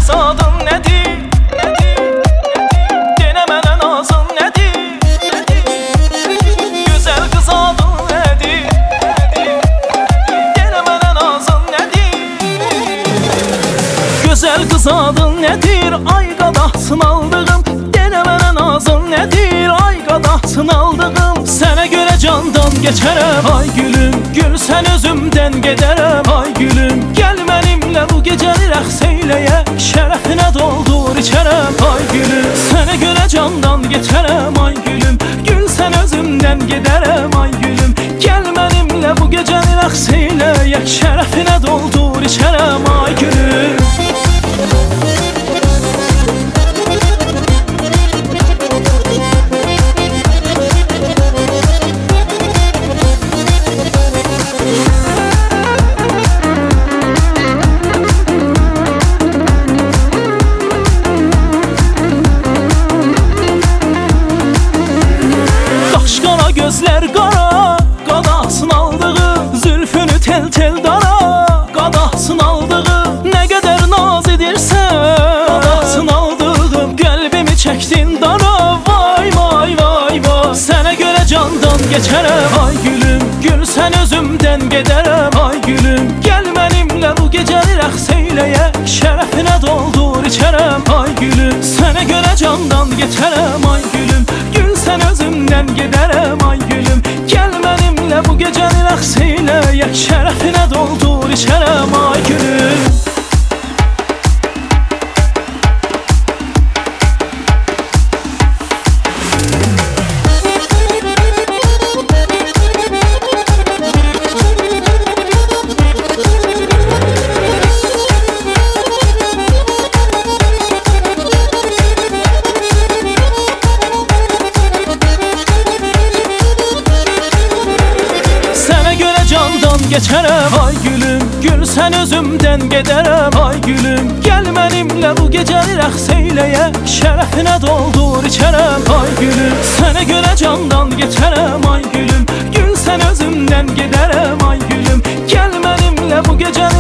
qız adın nədir? Denə mənə nazın nədir? Gözəl qız adın nədir? Denə mənə nazın nədir? Gözəl qız adın nədir? Ay qadasın aldığım. Denə mənə nazın nədir? Ay qadasın aldığım. Sənə görə candan geçərəm ay gülüm. Gül sən özümdən gedərəm ay gülüm. Gəl mənimlə bu gecəni rəqs eyləyək. Şərəfinə doldur içərəm ay gülüm. Sənə görə candan geçərəm ay gülüm. Gül sən özümdən gedərəm ay gülüm. Gəl mənimlə bu gecəni rəqs eyləyək. Şərəfinə doldur içərəm ay gülüm. Qaşqara gözlər qara, qadasın aldığı. Zülfünü tel-tel dara, qadasın aldığı. Nə qədər naz edirsən, qadasın aldığım. Qəlbimi çəkdin dara, vay vay vay vay. Sənə görə candan geçərəm ay gülüm. Gül sən özümdən gedərəm ay gülüm. Gəl mənimlə bu gecəni rəqs eyləyək. Şərəfinə doldur içərəm ay gülüm. Sənə görə candan geçərəm ay gülüm. Gül sən özümdən gedərəm ay gülüm. Gəl mənimlə bu gecəni rəqs eyləyək. Şərəfinə doldur içərəm ay gülüm. Geçərəm ay gülüm. Gül sən özümdən gedərəm ay gülüm. Gəl mənimlə bu gecəni rəqs eyləyək. Şərəfinə doldur içərəm ay gülüm. Sənə görə candan geçərəm ay gülüm. Gül sən özümdən gedərəm ay gülüm. Gəl mənimlə bu gecəni